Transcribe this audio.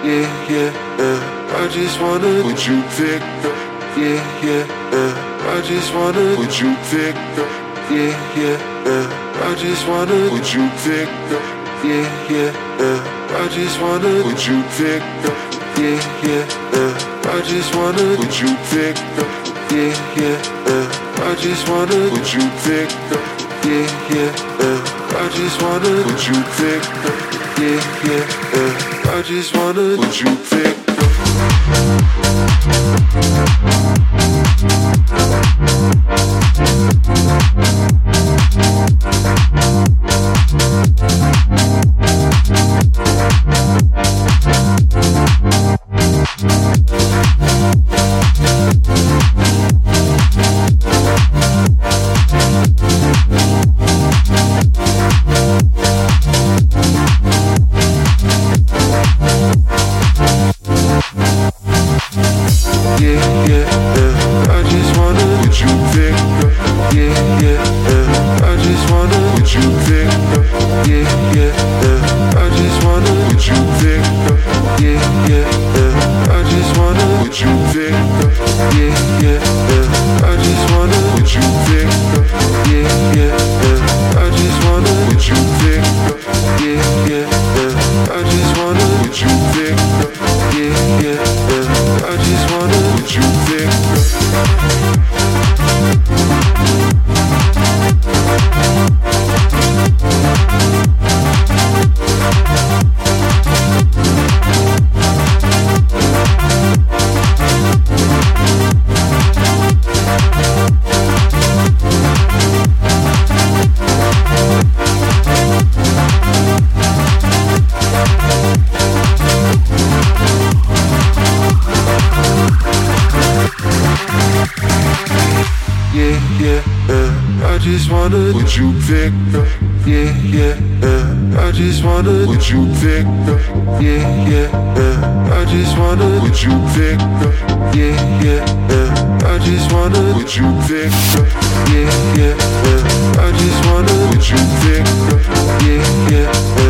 Yeah, yeah, I just wanna would you pick up? Yeah, yeah, I just wanna would you pick up? Yeah, yeah, I just wanna would you pick up? Yeah, yeah, I just wanna would you pick up? Yeah, yeah, I just wanna would you pick up? Yeah, yeah, I just wanna would you pick up? Yeah, yeah, I just wanna would you pick up? Yeah, yeah, I just wanna would you pick up? Would you pick up? Yeah, yeah, I just wanna. Would you pick up? Yeah, yeah, I just wanna. Would you pick up? Yeah, yeah, I just wanna. Would you pick up? Yeah, yeah, I just wanna. Would you pick up? Yeah, yeah.